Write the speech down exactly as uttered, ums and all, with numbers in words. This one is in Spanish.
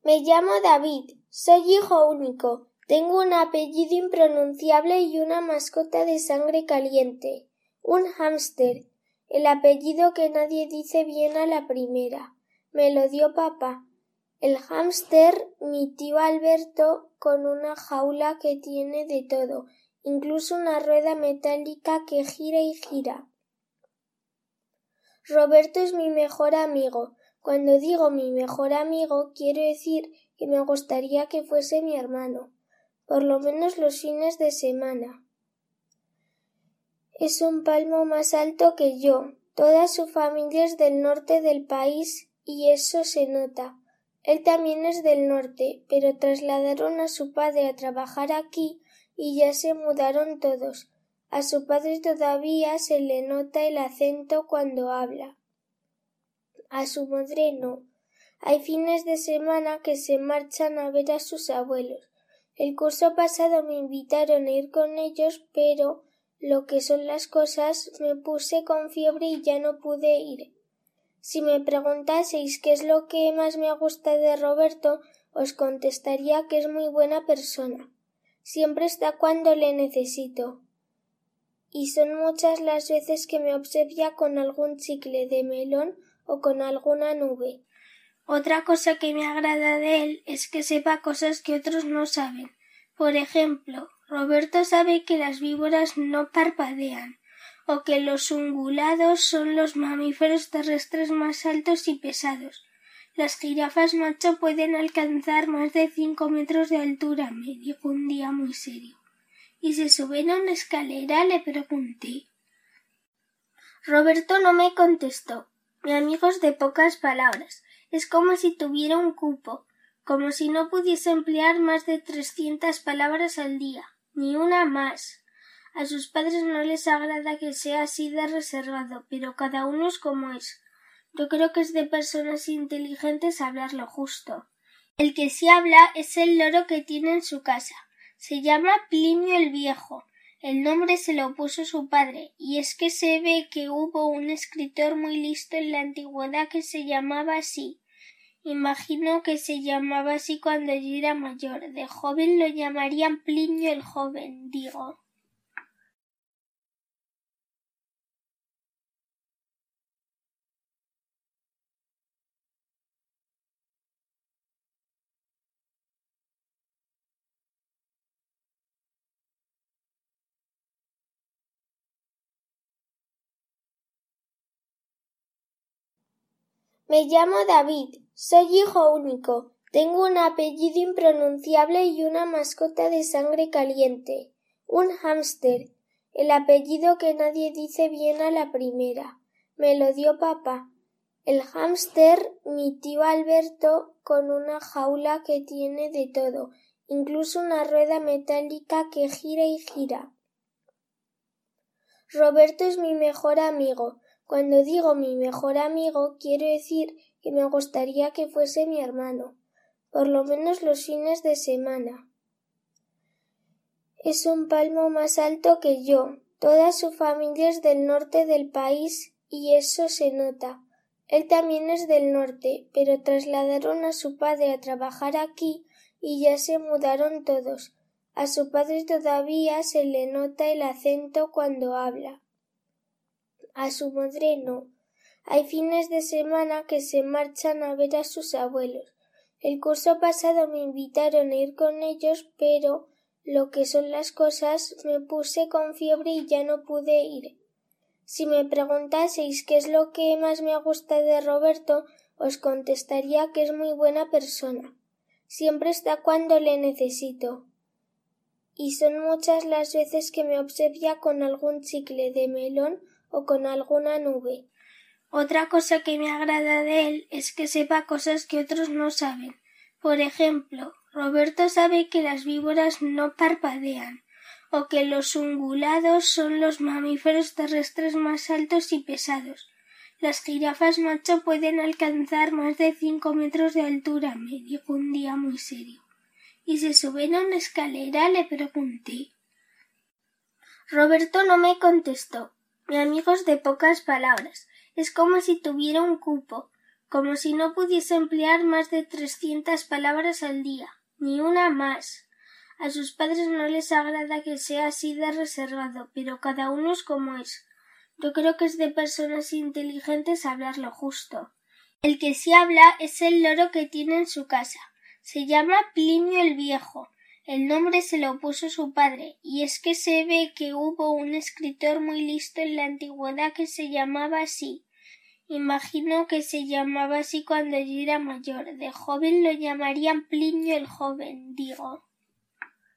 Me llamo David, soy hijo único, tengo un apellido impronunciable y una mascota de sangre caliente, un hámster, el apellido que nadie dice bien a la primera. Me lo dio papá. El hámster, mi tío Alberto, con una jaula que tiene de todo, incluso una rueda metálica que gira y gira. Roberto es mi mejor amigo. Cuando digo mi mejor amigo, quiero decir que me gustaría que fuese mi hermano, por lo menos los fines de semana. Es un palmo más alto que yo. Toda su familia es del norte del país y eso se nota. Él también es del norte, pero trasladaron a su padre a trabajar aquí y ya se mudaron todos. A su padre todavía se le nota el acento cuando habla. A su madre no. Hay fines de semana que se marchan a ver a sus abuelos. El curso pasado me invitaron a ir con ellos, pero lo que son las cosas, me puse con fiebre y ya no pude ir. Si me preguntaseis qué es lo que más me gusta de Roberto, os contestaría que es muy buena persona. Siempre está cuando le necesito. Y son muchas las veces que me obsequia con algún chicle de melón o con alguna nube. Otra cosa que me agrada de él es que sepa cosas que otros no saben. Por ejemplo, Roberto sabe que las víboras no parpadean, o que los ungulados son los mamíferos terrestres más altos y pesados. Las jirafas macho pueden alcanzar más de cinco metros de altura, me dijo un día muy serio. ¿Y si suben a una escalera?, le pregunté. Roberto no me contestó. Mi amigo es de pocas palabras. Es como si tuviera un cupo, como si no pudiese emplear más de trescientas palabras al día, ni una más. A sus padres no les agrada que sea así de reservado, pero cada uno es como es. Yo creo que es de personas inteligentes hablar lo justo. El que sí habla es el loro que tiene en su casa. Se llama Plinio el Viejo. El nombre se lo puso su padre, y es que se ve que hubo un escritor muy listo en la antigüedad que se llamaba así. Imagino que se llamaba así cuando yo era mayor. De joven lo llamarían Plinio el Joven, digo. Me llamo David, soy hijo único, tengo un apellido impronunciable y una mascota de sangre caliente, un hámster, el apellido que nadie dice bien a la primera. Me lo dio papá. El hámster, mi tío Alberto, con una jaula que tiene de todo, incluso una rueda metálica que gira y gira. Roberto es mi mejor amigo. Cuando digo mi mejor amigo, quiero decir que me gustaría que fuese mi hermano, por lo menos los fines de semana. Es un palmo más alto que yo. Toda su familia es del norte del país y eso se nota. Él también es del norte, pero trasladaron a su padre a trabajar aquí y ya se mudaron todos. A su padre todavía se le nota el acento cuando habla. A su madre no. Hay fines de semana que se marchan a ver a sus abuelos. El curso pasado me invitaron a ir con ellos, pero lo que son las cosas, me puse con fiebre y ya no pude ir. Si me preguntaseis qué es lo que más me gusta de Roberto, os contestaría que es muy buena persona. Siempre está cuando le necesito. Y son muchas las veces que me obsequia con algún chicle de melón o con alguna nube. Otra cosa que me agrada de él es que sepa cosas que otros no saben. Por ejemplo, Roberto sabe que las víboras no parpadean, o que los ungulados son los mamíferos terrestres más altos y pesados. Las jirafas macho pueden alcanzar más de cinco metros de altura, me dijo un día muy serio. ¿Y si suben a una escalera?, le pregunté. Roberto no me contestó. Mi amigo es de pocas palabras. Es como si tuviera un cupo, como si no pudiese emplear más de trescientas palabras al día, ni una más. A sus padres no les agrada que sea así de reservado, pero cada uno es como es. Yo creo que es de personas inteligentes hablar lo justo. El que sí habla es el loro que tiene en su casa. Se llama Plinio el Viejo. El nombre se lo puso su padre, y es que se ve que hubo un escritor muy listo en la antigüedad que se llamaba así. Imagino que se llamaba así cuando yo era mayor. De joven lo llamarían Plinio el Joven, digo.